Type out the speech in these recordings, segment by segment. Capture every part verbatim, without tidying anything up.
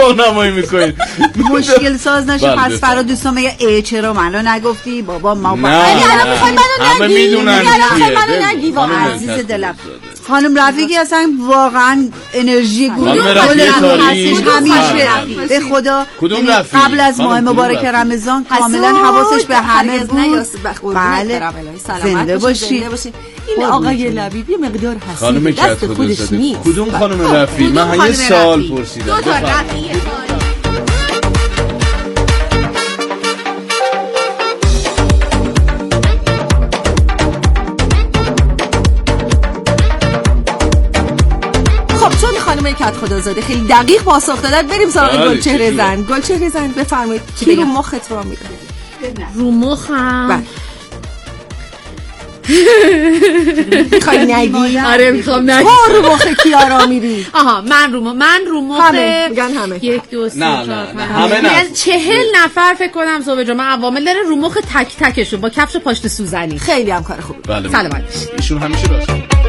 راهنمایی میکنید مشکل ساز نشه. پس فرا دوستان میگه ای چرا منو نگفتی بابا ما نه الان میخوای منو نگی میدونن منو نگی واقعا عزیز دلم. خانم رفیقی اصلا واقعا انرژی گل هستش همیشه به خدا. قبل از ماه مبارک رمضان کاملا حواسش به همه بود. بله زنده باشی. این آقای لبیب یه مقدار حسید دست خودش نیست. کدوم خانم رفیق؟ من یه سال پرسیدم. دو تا رفیق خانم کت خدازاده خیلی دقیق پاسخ دادن. بریم سراغ گلچهره زن. گلچهره زن بفرمایید کی رو مخت را میره؟ رو مخم میخوای نگی؟ آره میخوام نگی. تو رو مخ کیا را میری؟ آها من رو مخ من رو مخ همه میگن همه یک دو سه نه چهار نه همه نه چهل نفر فکر کنم صبح جمعه عوامل داره رو مخ تک تکشون با کفش پاشنه سوزنی. خیلی هم کار خوبه. بله سلامت ایشون همیشه راست.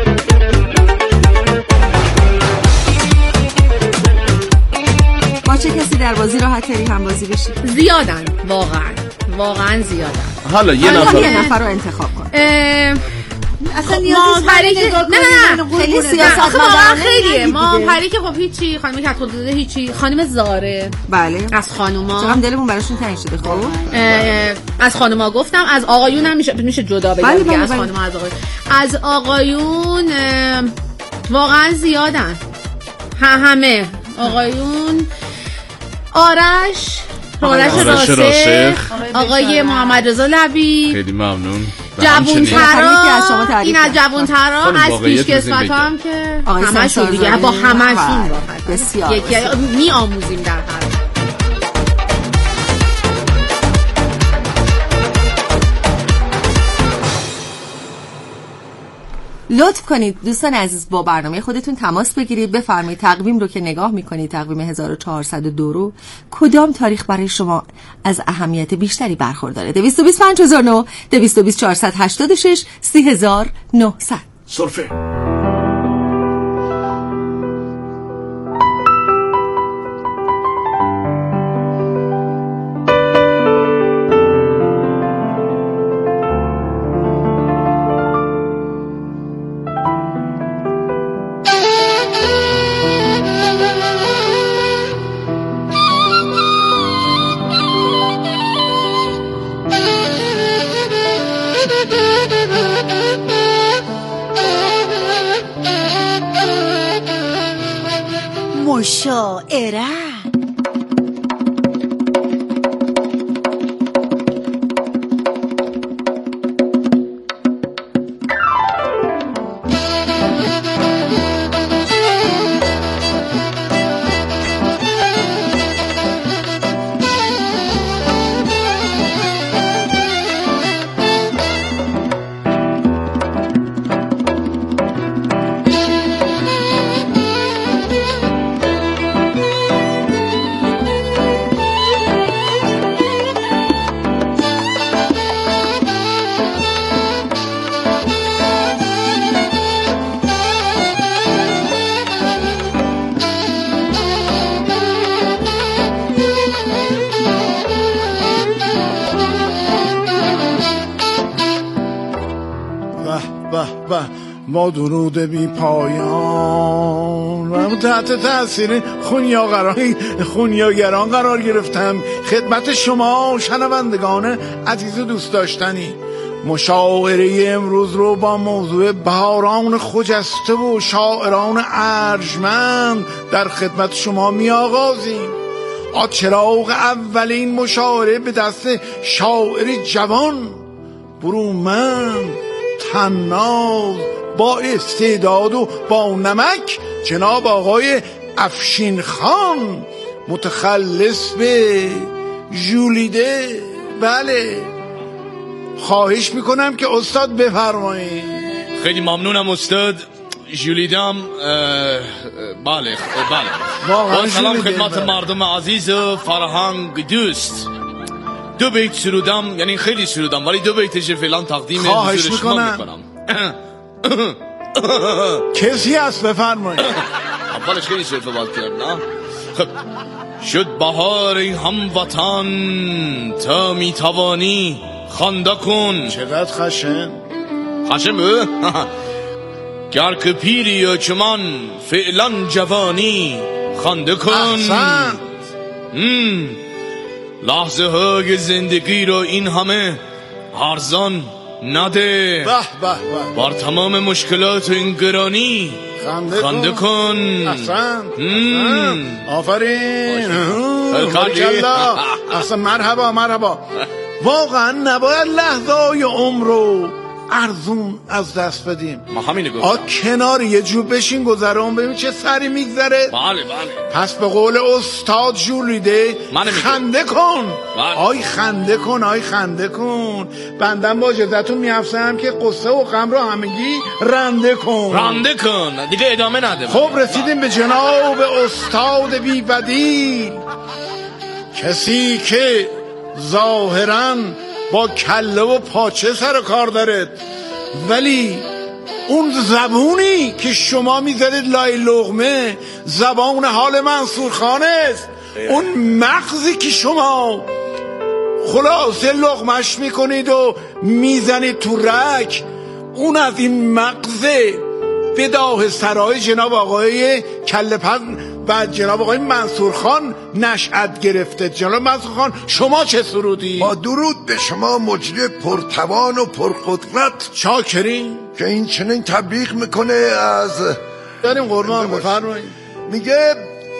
با چه کسی در بازی راحت تری هم بازی بشی؟ زیادن واقعا واقعا زیادن. حالا یه نفر یه نفر رو انتخاب کن. اصلا نیازی پری که نه نه خیلی سیاست واقعا خیلیه. ما پری که خب هیچی. خانم کت خدازاده هیچی. خانم زاره بله از خانوما چقدر دلمون براشون تنگ شده. خب از خانوما گفتم. از آقایون هم میشه میشه جدا بگم. بله بله از خانوما از آقایون از آقایون واقعا زیادن. همه آقایون آرش آرش راسخ آقای محمد رضا لبیب. خیلی ممنون. جوون‌ترا این از جوون‌ترا از پیشکسوت هم که همشون دیگه با همشون راحت بسیار یکی می آموزیم در هر. لطف کنید دوستان عزیز با برنامه خودتون تماس بگیرید. بفرمایید تقویم رو که نگاه میکنید تقویم هزار و چهارصد و دو رو کدام تاریخ برای شما از اهمیت بیشتری برخورداره؟ دویست و بیست پنج هزار و نه، دویست و بیست چهارصد و هشتاد و شش، سی هزار و نهصد. سرفه مشاعره با درود بی پایان و تحت تأثیر خونیاگران خونیاگران قرار گرفتم. خدمت شما شنوندگان عزیز و دوست داشتنی مشاعره امروز رو با موضوع بهاران خجسته و شاعران ارجمند در خدمت شما می آغازیم. آچراغ اولین مشاعره به دست شاعر جوان برومند تناز با استعداد و با نمک جناب آقای افشین خان متخلص به ژولیده. بله خواهش میکنم که استاد بفرمایید. خیلی ممنونم استاد. ژولیدم بله بله با سلام خدمت مردم عزیز و فرهنگ دوست. دو بیت سرودم یعنی خیلی سرودم ولی دو بیتش فعلا تقدیم حضور شما میکنم. کسی هست بفرمایید. اولش خیلی صرفه باید کرد نه؟ خب شد بهار ای هموطن، تا میتوانی خنده کن. چقدر خشن خشن به گر که پیری و چمان فعلا جوانی خنده کن. احسن. لحظه های زندگی رو این همه ارزان نده. به به به. بر تمام مشکلات این گرانی خنده, خنده کن, کن. احسن. آفرین. بارکالله. احسن. مرحبا مرحبا. واقعا نباید لحظه‌های عمر رو ارزون از دست بدیم. ما همینه گفتم. آ کنار یه جو بشین گذرون ببین چه سری میگذره. بله بله. پس به قول استاد جولیده خنده کن. بله. آی خنده کن آی خنده کن. بندم با اجازهتون میافسم که قصه و غم رو همگی رنده کن. رنده کن دیگه ادامه نده. خب رسیدیم به جناب استاد بی بدیل، کسی که ظاهراً با کله و پاچه سر کار داره، ولی اون زبونی که شما میذارید لای لغمه زبان حال منصور خان است. اون مغزی که شما خلاصه لغمش میکنید و میزنید تو رک، اون از این مغزه به داه سرای جناب آقای کله پز و جناب آقای منصور خان نشأت گرفته. جناب منصور خان شما چه سرودی؟ با درود به شما مجری پرتوان و پرقدرت، چاکرین که این چنین تبلیغ میکنه از داریم قربان. بفرمایید. میگه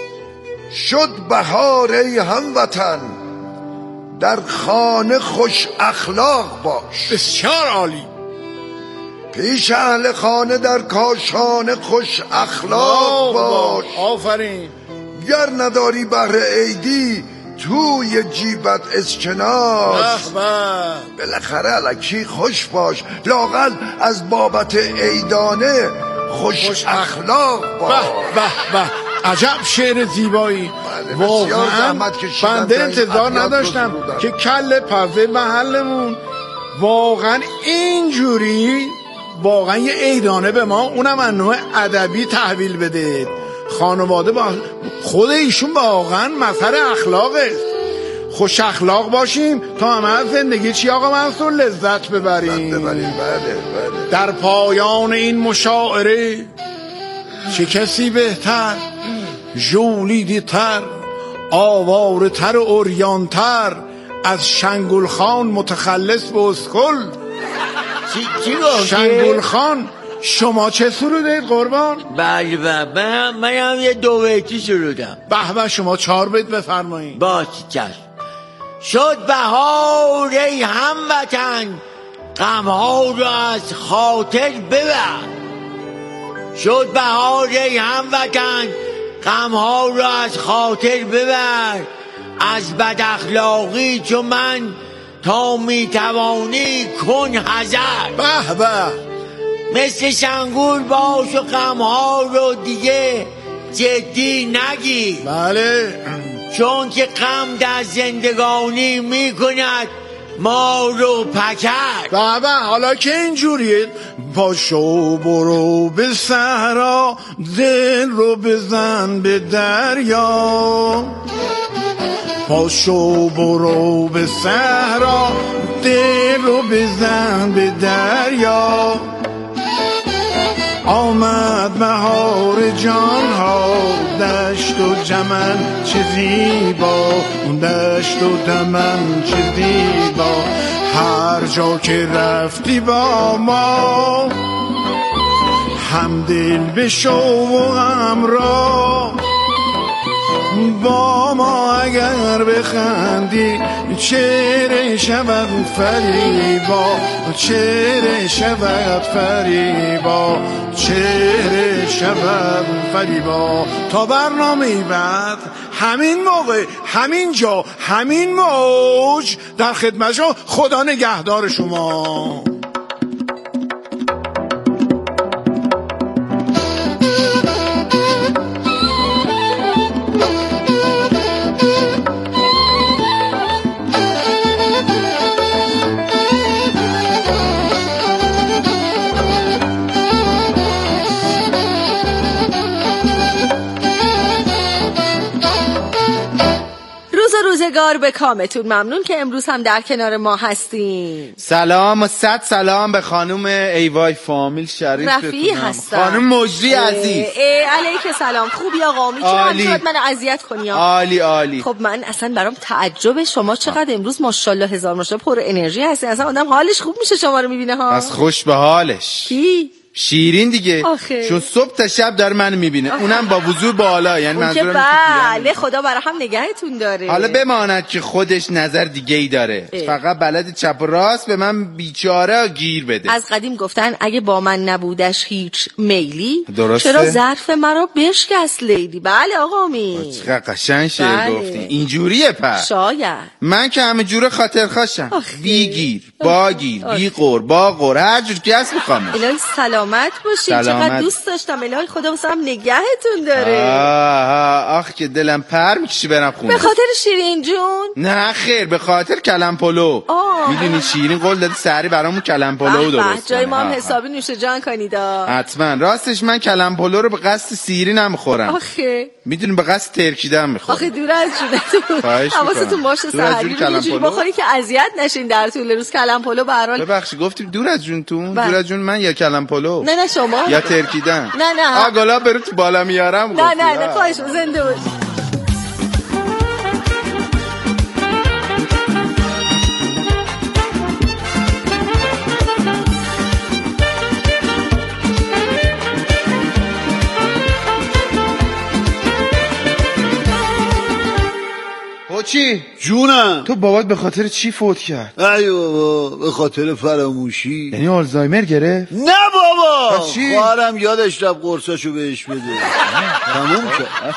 شد بهار ای هموطن، در خانه خوش اخلاق باش. بسیار عالی. پیش اهل خانه در کاشانه خوش اخلاق باش. آفرین. گر نداری بهر عیدی توی جیبت اسکناس، بالاخره الکی خوش باش، لااقل از بابت عیدانه خوش, خوش اخلاق باش. به به به. عجب شعر زیبایی. واقعا بنده انتظار نداشتم که کله پزه محلمون واقعا اینجوری واقعا یه عیدانه به ما اونم از نوع ادبی تحویل بده. خانواده با خود ایشون واقعا مظهر اخلاق است. خوش اخلاق باشیم تا همه از زندگی چی آقا منصور لذت ببریم. ببریم. بله بله. در پایان این مشاعره چه کسی بهتر، ژولیدی تر، آواره تر و عریان تر از شنگول خان متخلص به اسکل. شنگول خان شما چه سرودید قربان؟ بله بله من هم یه دو بیتی سرودم. به به شما چهار بیت بفرمایید. باشه چشم. شد بهار ای هموطن، غمها رو از خاطر ببر. شد بهار ای هموطن، غمها رو از خاطر ببر. از بد اخلاقی چو من تا میتوانی کن حذر. به به. مثل شنگول باش و غمها رو دیگه جدی نگیر. بله. چون که غم در زندگانی میکند ما رو پکر. بابا حالا که اینجوریه پاشو برو به صحرا، دل رو بزن به دریا. پاشو برو به صحرا، دل رو بزن به دریا. آمد بهار جان ها، دشت و چمن چه زیبا، دشت و چمن چه زیبا. هر جا که رفتی با ما، همدل بشو و همراه. با ما اگر بخندی چهره شود فریبا، چهره شود فریبا، چهره شود فریبا. تا برنامه بعد همین موقع همین جا همین موج در خدمت شما. خدا نگهدار شما. روزگار به کامتون. ممنون که امروز هم در کنار ما هستین. سلام و صد سلام به خانم ایوای فامیل شریف رفیعی هستم. خانم مجری عزیز. علیک سلام. خوبی آقا؟ میتونم من اذیت کنی؟ عالی عالی. خب من اصلا برام تعجب شما چقدر امروز ماشاءالله هزار ماشاءالله پر انرژی هستین. اصلا آدم حالش خوب میشه شما رو میبینه ها. از خوش به حالش. کی؟ شیرین دیگه آخه. چون صبح تا شب داره منو میبینه. اونم با وضوع بالا، یعنی منظورم بله خدا برای هم نگهتون داره. حالا بماند که خودش نظر دیگه ای داره اه. فقط بلد چپ و راست به من بیچاره گیر بده. از قدیم گفتن اگه با من نبودش هیچ میلی درسته؟ چرا ظرف مرا بشکست لیلی. بله آقا می چقدر قشنگ شعر بله. گفتی. اینجوریه پس شاید من که همه جوره خاطر خاشم. بیگیر باگیر بی قور با قور هر جور که هست میخوام. الهی سلامت باشید. چقدر دوست داشتم. الهی خدا واسم نگهتون داره. آه آخ که دلم پر میکشی برم خونه. به خاطر شیرین جون؟ نه خیر به خاطر کلم پلو. میدونی شیرین قول داده سری برامون کلم پلو درست جای ما هم حسابی نوش جان کنید. حتما. راستش من کلم پلو رو به قصد سیری نمیخورم. آخه میدونی به قصد ترکیدن میخورم. آخه دور از جونتون. حواستون باشه سحری رو یه بخوری که اذیت نشین در طول روز. کلم پلو به هر حال ببخشید گفتیم دور از جونتون. دور از جون من یا کلم پلو. نه نه شما یا ترکیدن. نه نه آگالا برو تو بالا میارم. نه نه نه خواهش زنده باش. چی؟ جونم تو بابات به خاطر چی فوت کرد؟ ای بابا به خاطر فراموشی. یعنی آلزایمر گرفت؟ نه بابا چی؟ خواهرم یادش رفت قرصاشو بهش بده. تموم شد.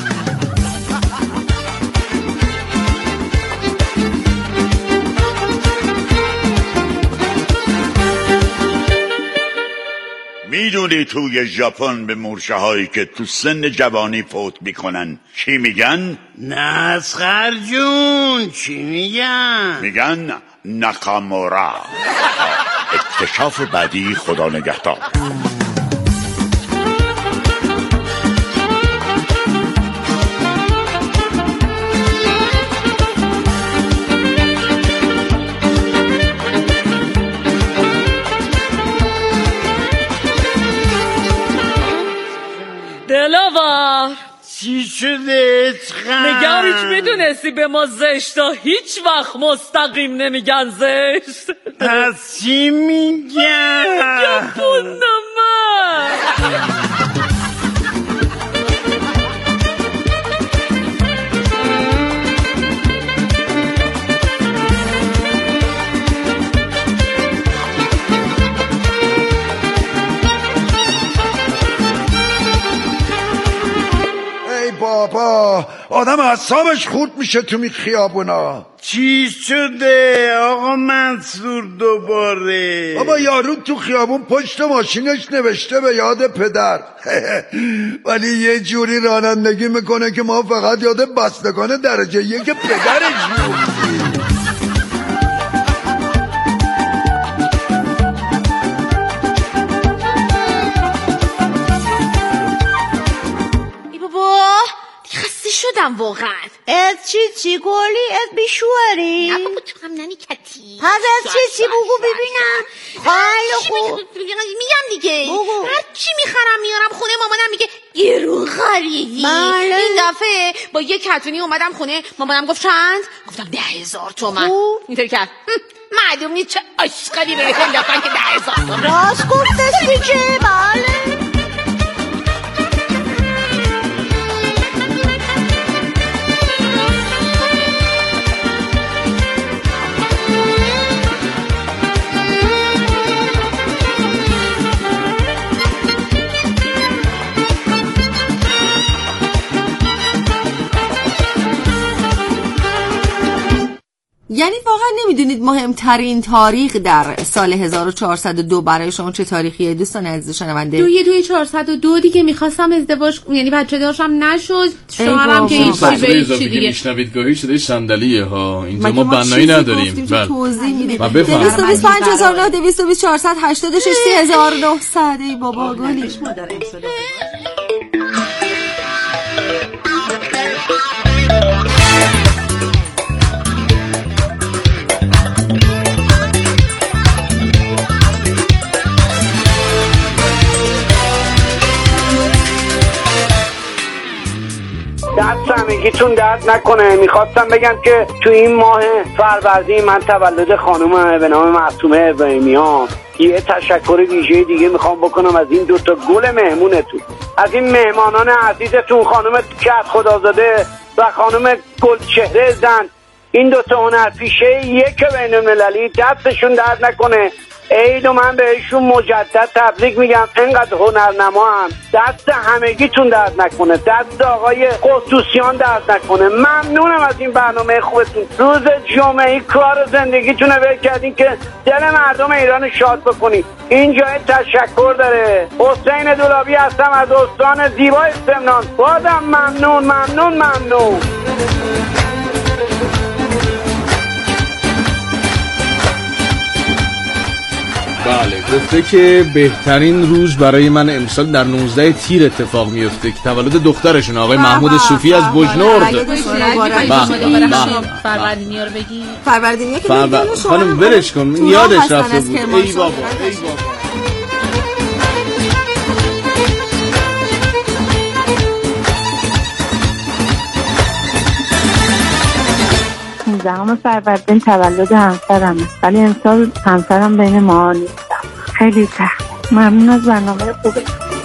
میدونی توی ژاپن به مرشه هایی که تو سن جوانی فوت میکنن چی میگن؟ نسخر جون چی میگن؟ میگن ناکامورا. اکتشاف بعدی خدا نگهدار. دلاور چی شده؟ میگم هیچ میدونستی به ما زشتا هیچ وقت مستقیم نمیگن زشت. پس چی میگن؟ میگم پونمه. بابا آدم اعصابش خورد میشه تو می خیابونا. چی شده آقا منصور دوباره؟ بابا یارو تو خیابون پشت ماشینش نوشته به یاد پدر ولی یه جوری رانندگی میکنه که ما فقط یاد بستگان درجه یک پدرش میفتیم. شدم واقعا. از چی چی گلی؟ از بیشواری؟ نه بابا تو هم ننی کتی. پس از چی چی بگو ببینم. حالا میگم دیگه بگو. هر چی میخرم میارم خونه مامانم میگه گرون خریدی. بله. این دفعه با یه کتونی اومدم خونه مامانم گفت چند؟ گفتم ده هزار تومن. اینطوری کرد معلوم نیست چه عشقی بهت انداختن که ده هزار تومن. راست گفتش دیگه. بله یعنی واقعا نمیدونید مهمترین تاریخ در سال هزار و چهارصد و دو برای شما چه تاریخیه دوستان عزیز شنونده؟ دوی دوی چهارصد و دو دیگه میخواستم ازدواج یعنی بچه داشتم نشد. شوهرم که هیچی به هیچی دیگه. میشنوید گاهی شده صندلیه ها. اینجا ما بنایی نداریم. بله. توضیح میدیم. دویست و بیست و پنج هزار و نه دویست و بیست چهارصد و هشتاد و شش سی هزار و نهصد. ای بابا گلی. همگیتون درد نکنه. میخواستم بگم که تو این ماه فروردین من تولد خانومم به نام معصومه ابراهیمیان یه تشکر ویژه دیگه میخوام بکنم از این دوتا گل مهمونتون، از این مهمانان عزیزتون، خانم کت خدازاده و خانم گلچهره زن. این دوتا هنرپیشه یک بین المللی، دستشون درد نکنه. عید و من بهشون مجدد تبریک میگم. انقدر هنرنما هم دست همگیتون درد نکنه، دست آقای قدوسیان درد نکنه. ممنونم از این برنامه خوبتون. روز جمعه کار زندگیتون رو کردین که دل مردم ایران شاد بکنید. این جای تشکر داره. حسین دولابی هستم از استان زیبای سمنان. بازم ممنون ممنون ممنون. بله، گفته که بهترین روز برای من امسال در نوزده تیر اتفاق میفته که تولد دخترشون آقای محمود صوفی از بجنورد. فروردینی رو بگی. فروردینی که خانم برش کن، یادش رفته بود. ای بابا ای بابا. پانزدهم فروردین تولد همسرمه، ولی امسال همسرم بین ما نیستم. خیلی سخت. ممنون از برنامه خوبه.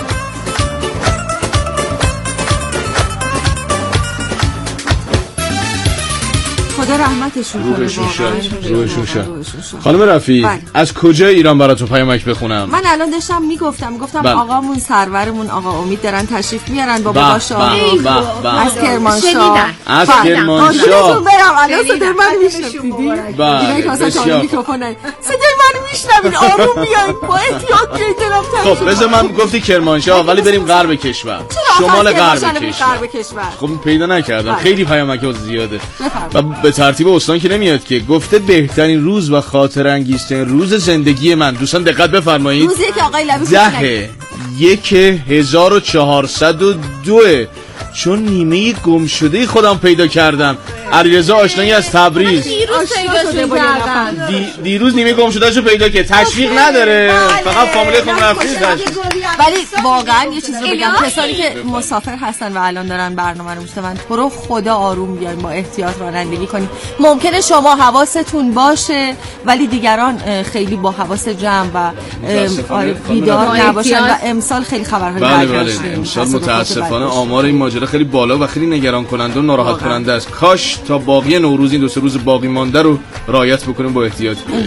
خدا رحمتشون کنه. روحشون شاد. روحشون شاد. خانم رفیع، از کجا ایران براتون پیامک بخونم؟ من الان داشتم میگفتم گفتم بله. آقامون سرورمون آقا امید دارن تشریف میارن با با بابا شاه از کرمانشاه. از کرمانشاه برم الان صدای من میشنوید. بله بسیار میکروفونه. صدای من میشنوید. آروم بیاین با احتیاط بیاین جناب. خب بذار من گفتی کرمانشاه ولی بریم غرب کشور. شمال غرب کشور. خب پیدا نکردم. خیلی پیامک زیاده. و به ترتیب استان که نمیاد که. گفته بهترین روز و خاطر انگیزترین روز زندگی من. دوستان دقت بفرمایید. روزی که آقای لبی ده یک هزار و چهارصد و دو چون نیمه گم شده خودم پیدا کردم. علیرضا آشنایی از تبریز. دی... دیروز نیمه گم شده شو پیدا که تشویق نداره، فقط فامیل خون رفتی تشویق. ولی واقعا یه چیزی رو بگم، کسانی که مسافر هستن و الان دارن برنامه رو میشنون، تو رو خدا آروم بیاین، با احتیاط رانندگی کنید. ممکنه شما حواستون باشه ولی دیگران خیلی با حواس جمع و بیدار نباشن و امسال خیلی خبرهای بله بله امسال متاسفانه آمار این ماجرا خیلی بالا و خیلی نگران کننده و ناراحت کننده است. کاش تا باقی نوروز این دو سه روز باقی مانده رو رعایت بکنیم، با احتیاط بریم.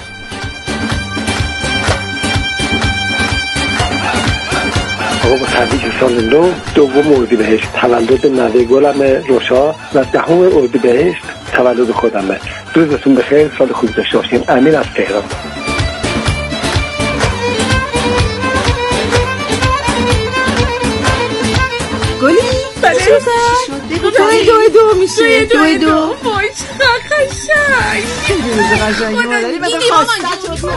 آقا با تبریک سال نو، دوم اردیبهشت تولد نوه گلم روشا و دهم اردیبهشت تولد خودمه. روزتون بخیر، سال خوب داشته باشین. امین از تهران. گلی بله دوی دوی دو میشه. دوی دو وای چقدر قشنگ. خیلی قشنگه ولی من خواستم.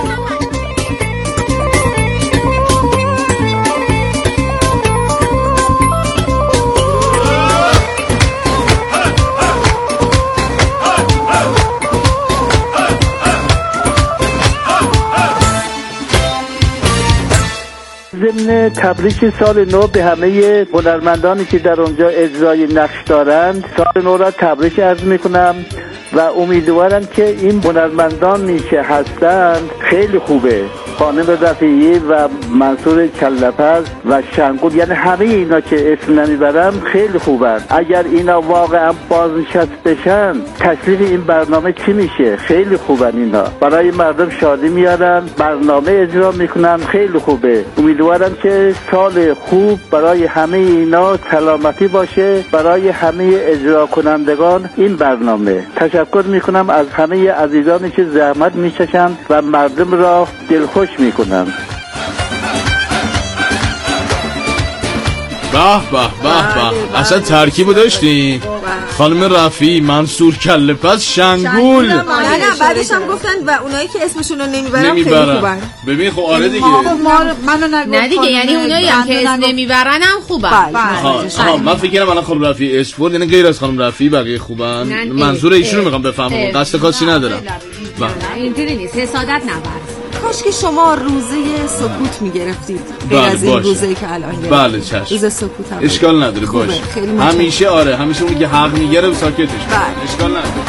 ضمن تبریک سال نو به همه هنرمندانی که در اونجا اجرای نقش دارند، سال نو را تبریک عرض میکنم و امیدوارم که این هنرمندانی که هستند خیلی خوبه. خانم رفیعی و منصور کلپز و شنگول، یعنی همه اینا که اسم نمیبرم خیلی خوبن. اگر اینا واقعا بازنشست بشن تکلیف این برنامه چی میشه؟ خیلی خوبن اینا، برای مردم شادی میارن، برنامه اجرا میکنن، خیلی خوبه. امیدوارم که سال خوب برای همه اینا سلامتی باشه، برای همه اجرا کنندگان این برنامه. تشکر میکنم از همه عزیزانی که زحمت میکشن و مردم را دلخوش میکنن. به به به به اصلا ترکیبو داشتیم. خانم رفیعی، منصور کله‌پز، شنگول. نه نه بعدش هم گفتن و اونایی که اسمشون رو نمیبرن خیلی خوبن. ببین خب آره دیگه منو نگو. نه دیگه یعنی اونایی هم که اسم نمیبرن هم خوبن. آها من فکر کنم الان خانم رفیعی اسپورت یعنی غیر از خانم رفیعی بقیه خوبن. منظور ایشونو میخوام بفهمم، قصد خاصی ندارم. اینجوری نیست، حسادت نبر. کاش که شما روزه سکوت میگرفتید غیر بله از این باشه. روزه که الان گرفتید. بله چشم. روز سکوت هم اشکال نداره باشه. همیشه آره همیشه اونی که حق میگیره ساکتش. بله. اشکال نداره.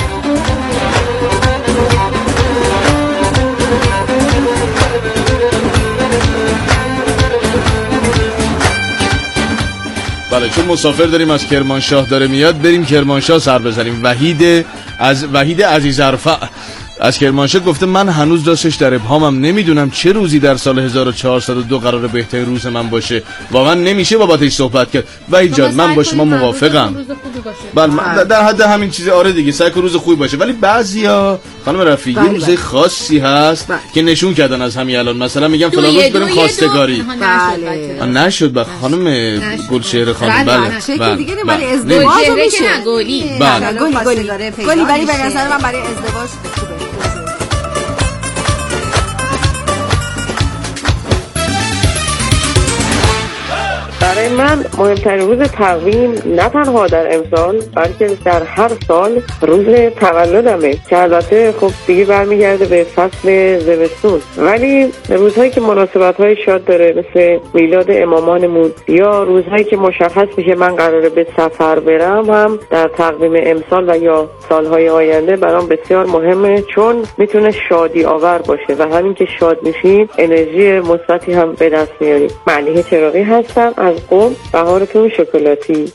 بله چون مسافر داریم از کرمانشاه داره میاد، بریم کرمانشاه سر بزنیم. وحید از وحید عزیزرفع از کرمانشاه گفته من هنوز داشتش در ابهامم، نمیدونم چه روزی در سال هزار و چهارصد و دو قراره بهترین روز من باشه. واقعا نمیشه بابتش صحبت کرد. وحید جان من با شما موافقم. بله در حد همین چیزی آره دیگه، سعی کن روز خوبی باشه. ولی بعضیا خانم رفیعی یه روز خاصی هست بله. که نشون کردن از همین الان، مثلا میگم فلان روز بریم خواستگاری. بله نشد با خانم گلشهر خانم. بله شکل دیگه برای ازدواج میشه. گلی بله گلی گلی گلی برای به نظر من برای ازدواج خوبه. برای من مهمترین روز تقویم نه تنها در امسال بلکه در هر سال روز تولدمه که البته خب دیگه برمیگرده به فصل زمستون، ولی روزهایی که مناسبت‌های شاد داره مثل میلاد امامانمون یا روزهایی که مشخص میشه من قراره به سفر برم هم در تقویم امسال و یا سالهای آینده برام بسیار مهمه، چون میتونه شادی آور باشه و همین که شاد میشیم انرژی مثبتی هم به دست میاریم. ملیحه چراغی هستم از قم. بهارتون شکلاتی.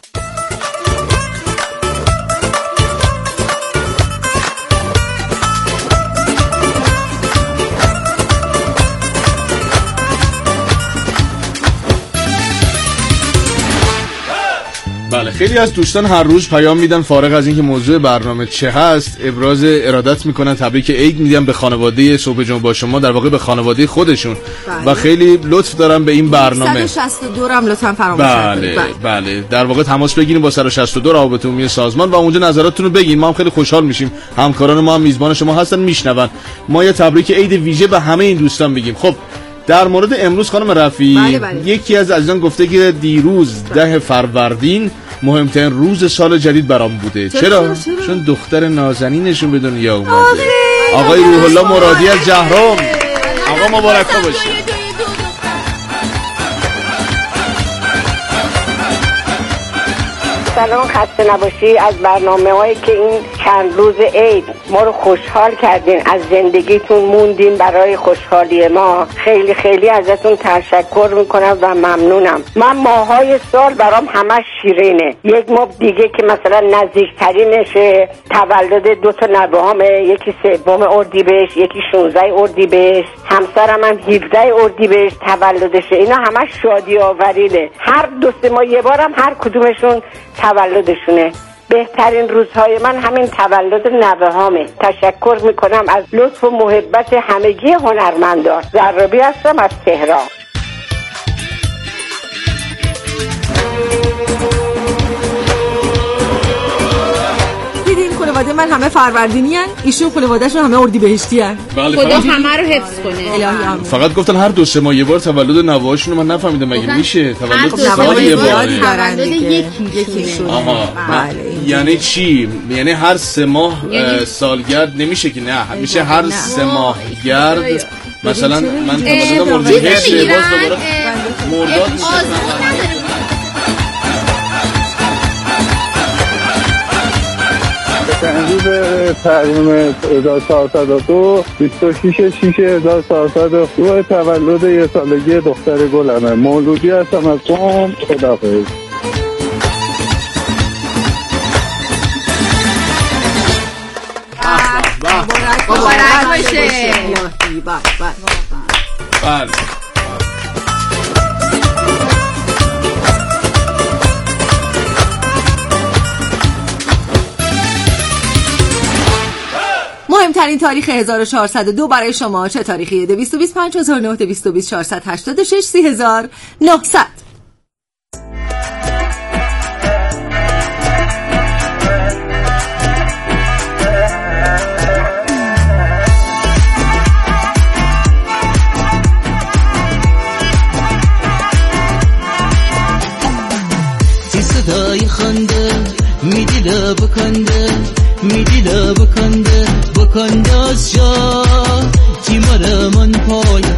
بله خیلی از دوستان هر روز پیام میدن فارغ از اینکه موضوع برنامه چه هست ابراز ارادت میکنن، تبریک عید میدن به خانواده صبح جمعه با شما، در واقع به خانواده خودشون. بله. و خیلی لطف دارن به این برنامه. صد و شصت و دو هم لطفا فراموش نکنید. بله بله در واقع تماس بگیریم با صد و شصت و دو روابط عمومی سازمان و اونجا نظراتتون رو بگین. ما هم خیلی خوشحال میشیم، همکاران ما هم میزبان شما هستن میشنون. ما یه تبریک عید ویژه به همه این دوستان میگیم. خب در مورد امروز خانم رفیعی بله بله. یکی از عزیزان گفته که دیروز ده فروردین مهمترین روز سال جدید برام بوده. چرا؟ چرا؟ چرا؟ چون دختر نازنینشون به دنیا اومده. آقای روح الله مرادی از جهرم. آقا مبارک باشه. سلام، خسته نباشی. از برنامه هایی که این چند روز عید ما رو خوشحال کردین، از زندگیتون موندین برای خوشحالی ما. خیلی خیلی ازتون تشکر میکنم و ممنونم. من ماهای سال برام همش شیرینه. یک ماه دیگه که مثلا نزدیکترینشه تولد دو تا نوه‌هامه، یکی سوم اردیبهشت یکی شانزده اردیبهشت، همسرم هم هفده اردیبهشت تولدشه. اینا همش شادی آورینه. هر دو سه ماه یه بارم هر کدومشون تولدشونه. بهترین روزهای من همین تولد نوه‌هامه. تشکر میکنم از لطف و محبت همگی هنرمندان. زرابی هستم از تهران. خانواده من همه فروردینی هن، ایشون خانواده‌شون همه اردیبهشتی هن. بله خدا همه رو حفظ کنه. الهی آمین. فقط گفتن هر دو سه ماه یه بار تولد نوه‌هاشون من نفهمیدم مگه میشه تولد سال یه بار تولد یکیشون. آها بله. یعنی چی؟ یعنی هر سه ماه سالگرد نمیشه که نه، همیشه هر سه ماه گرد مثلا من تولد اردیبهشت باز دوباره مرداد تنظیم تقویم هزار و چهارصد و دو بیست و شش شش هزار و چهارصد و دو تولد یه سالگی دختر گلمه. مولودی هستم از قم. خداحافظ. مبارک باشه. بله مهمترین تاریخ هزار و چهارصد و دو برای شما چه تاریخیه؟ دویست و بیست و پنج هزار و نهصد، دویست و بیست چهارصد و هشتاد و شش، سی هزار و نهصد. صدای خنده میدیده بکنده میدیده بکنده بکنده از جا تیمار من پای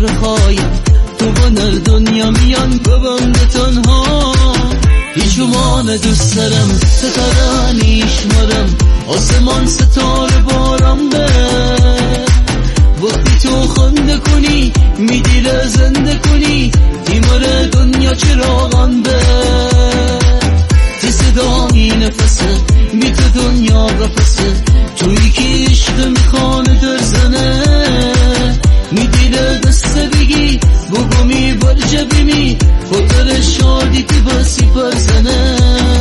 خوایم تو بنر دنیا میان ببند تنها هیچومان دوست دارم ستاره نیشمارم آسمان ستاره بارم به وقتی تو خنده کنی میدیره زنده کنی بیمار دنیا چراغان به تی صدا می نفسه بی تو دنیا قفسه تویی که عشق میخوانه در زنه میدیره دسته بگی بگو می بر جبی می خطر شادی تی باسی پر زنه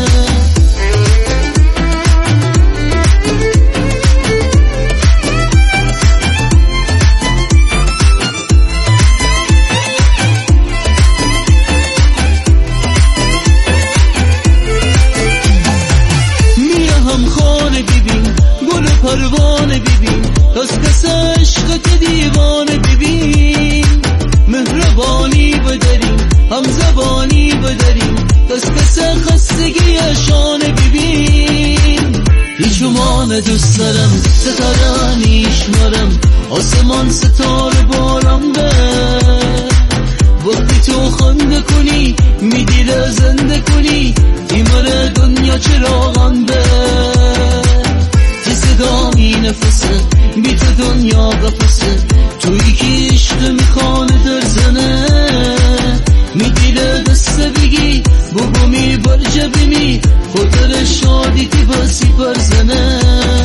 پروانه ببین دست کس عشق که دیوانه ببین مهربانی بداریم هم زبانی بداریم دست کس خستگی شانه ببین هیچومان دوست دارم ستاره نیشمارم آسمان ستاره بارم به وقتی تو خنده کنی میدیره زنده کنی بیمار دنیا چراغان به صدا می نفسه بی تو دنیا قفسه تویی که عشق میخوانه در زنه میگیره دسته بگی بگو می بر جبی می خطر شادی تی باسی پر زنه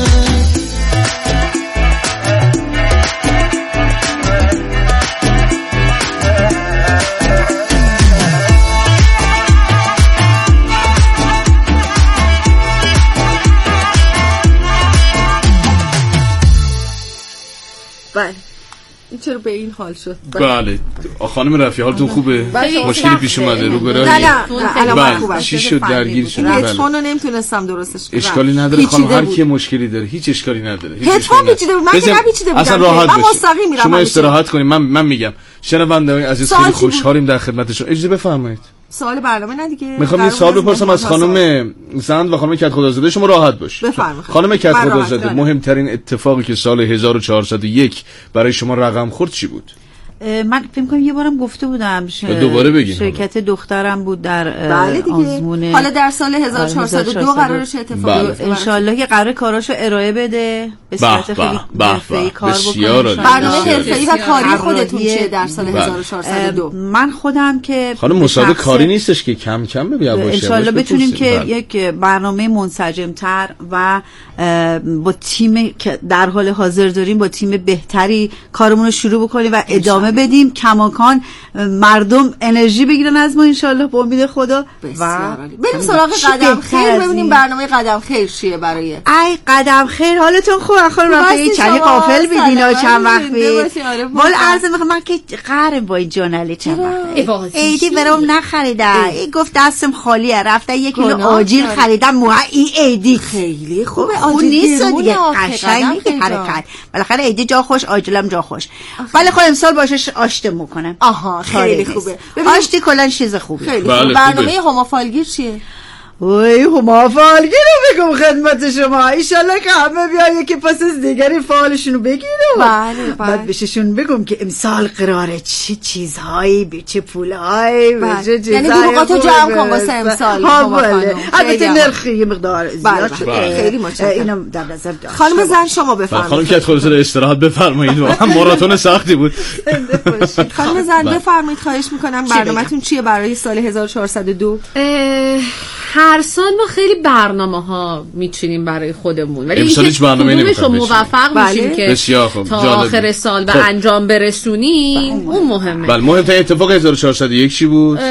بله این چرا به این حال شد؟ بله خانم رفیع حالتون خوبه؟ مشکلی پیش اومده رو برای؟ نه نه بله چی شد درگیر شد؟ هدفون رو نمیتونستم درستش کنم اشکالی نداره خانم هر کی مشکلی داره هیچ اشکالی نداره هدفون پیچیده بود من که نپیچیده بودم اصلا راحت من مستقیم میرم شما استراحت کنید من من میگم شنونده‌های عزیز خیلی خوشحالیم در خدمتشون اجازه بفرمایید سوال برنامه نه دیگه میخوام یه سوال بپرسم از خانم زند و خانم کت خدازاده شما راحت باش بفرمایید خانم کت خدازاده مهمترین اتفاقی که سال هزار و چهارصد و یک برای شما رقم خورد چی بود؟ من فکر کنم یه بارم گفته بودم ش... دوباره بگین شرکت دخترم بود در بله دیگه. آزمون حالا در سال هزار و چهارصد و دو قراره چه اتفاقی بیفته ان شاء الله که قرار کاراشو ارائه بده به صورت خیلی حرفه‌ای کار بکنه برنامه حرفه‌ای و کاری خودتون چیه در سال هزار و چهارصد و دو من خودم که خانم مصاحبه کاری نیستش که کم کم بیا باشه ان شاء الله بتونیم که یک برنامه منسجم‌تر و با تیم که در حال حاضر داریم با تیم بهتری کارمون رو شروع بکنیم و ادامه بدیم کماکان مردم انرژی بگیرن از ما ان شاء الله با امید خدا و بریم سراغ قدم خیر ببینیم برنامه قدم خیر چیه برای ای قدم خیر حالتون خوبه خانم رفیع چلی قافل بیدینا چند وقت بود ولی عرض میخوام من که قهرم با این جانلی چند وقت ایدی برام نخریدم این گفت دستم خالیه رفته یک کیلو آجیل خریدم موها این ایدی خیلی خوبه اون نیست دیگه قشنگ میگه حرکت بالاخره ایدی جا خوش آجیلم جا خوش ولی خب امسال باشش آشته میکنم آها خیلی خوبه آشتی کلن چیز خوبه خیلی خوبه برنامه همافالگیر چیه وای همافالگیر رو بگم خدمت شما ایشالله که همه بیان یکی پس از دیگری فعالشونو بگیرم بله بله بعد بهشون بگم که امسال قراره چه چیزهایی به چه پولهایی به چه چیزهایی یعنی گروهاتو جمع کن واسه امسال ها بله البته نرخی یه مقدار زیاد شده خیلی متشکرم اینم در نظر داشت خانم زن شما بفرمایید خانم که خودتون استراحت بفرمایید واقعا ماراتون سختی بود خانم زن بفرمایید خواهش میکنم برنامه‌تون چیه برای سال هزار و چهارصد و دو هر سال ما خیلی برنامه ها میچینیم برای خودمون ولی امسال هیچ برنامه‌ای نمی‌خوام موفق میشیم که تا آخر سال به انجام برسونیم اون مهمه بله مهمترین اتفاق هزار و چهارصد و یک چی بود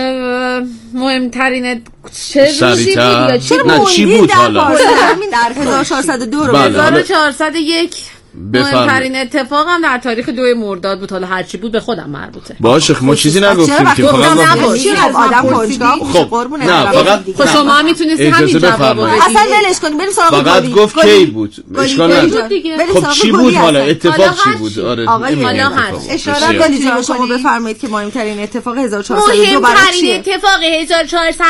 مهمترین چه روزی بود نه چی بود حالا در هزار و چهارصد و دو رو هزار و چهارصد و یک مهمترین اتفاق هم در تاریخ دو مرداد بود حالا هرچی بود به خودم مربوطه باشه ما چیزی نگفتیم که فقط آدم کنجکاو خب نه فقط خب شما میتونید همین جوابو بدید اصلا ولش کنید بریم سراغ فقط گفت کی بود اشکال نداره خب چی بود حالا اتفاق چی بود آره حالا هر اشاره گلی جان شما بفرمایید که مهمترین اتفاق هزار و چهارصد و دو برای چیه مهمترین اتفاق هزار و چهارصد